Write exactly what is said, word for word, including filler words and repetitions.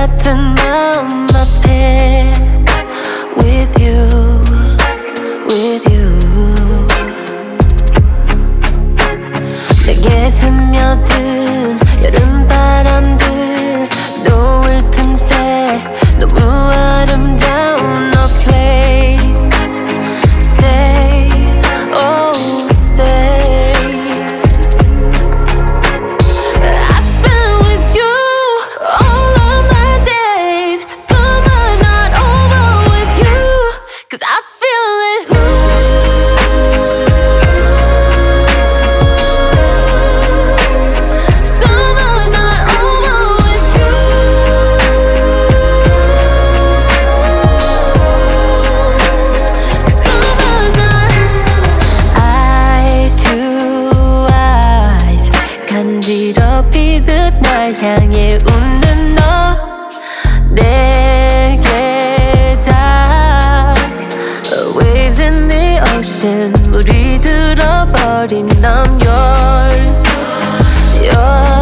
같은 마음 앞에 With you, with you 내게 스며든 여름바람들 노을 틈새 너무 아름다운 a place Stay, oh stay I spent with you all of my days Summer's not over with you Cause I feel it Summer's not over with you Cause summer's not Eyes to eyes 간지럽히듯 날 향해 웃는 너 내게 다 Waves in the ocean 물이 들어버린 I'm yours Yours